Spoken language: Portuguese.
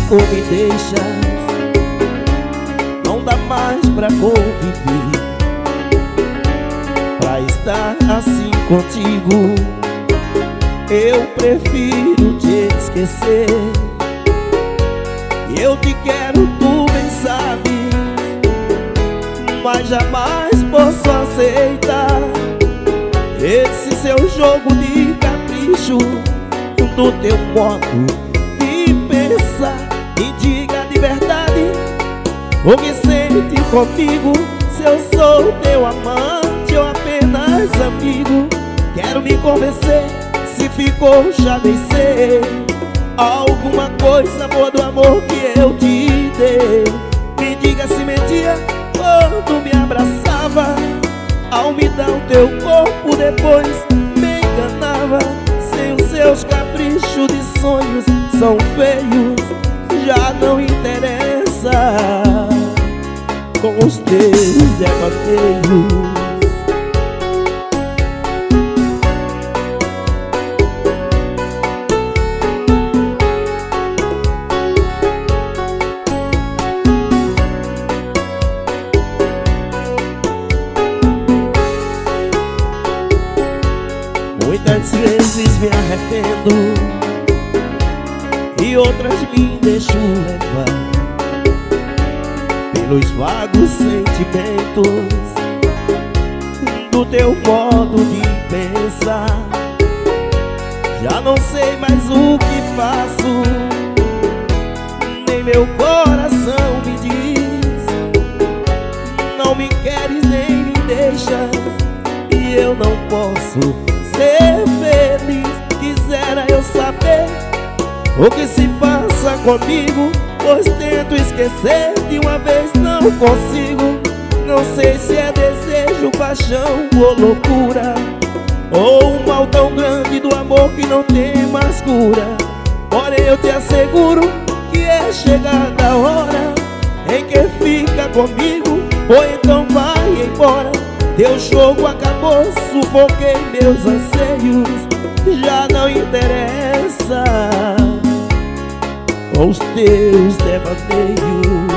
ou me deixas. Não dá mais pra conviver, pra estar assim contigo. Eu prefiro te esquecer. Eu te quero, tu bem sabe, mas jamais posso aceitar esse seu jogo de capricho, do teu modo de pensar. Me diga de verdade o que sente comigo, se eu sou teu amante ou apenas amigo. Quero me convencer, se ficou já nem sei, alguma coisa boa do amor que eu te dei. Me diga se mentia quando me abraçava, ao me dar o teu corpo depois me enganava. Sem os seus caprichos de sonhos são feios, já não interessa com os teus devaneios. Muitas vezes me arrependo e outras me deixo levar pelos vagos sentimentos do teu modo de pensar. Já não sei mais o que faço, nem meu coração me diz. Não me queres nem me deixas, e eu não posso ser feliz. Quisera eu saber o que se passa comigo, pois tento esquecer de uma vez, não consigo. Não sei se é desejo, paixão ou loucura, ou um mal tão grande do amor que não tem mais cura. Porém eu te asseguro que é chegada a hora em que fica comigo, ou então vai embora. Teu jogo acabou, sufoquei meus anseios, já não interessa com os teus devaneios.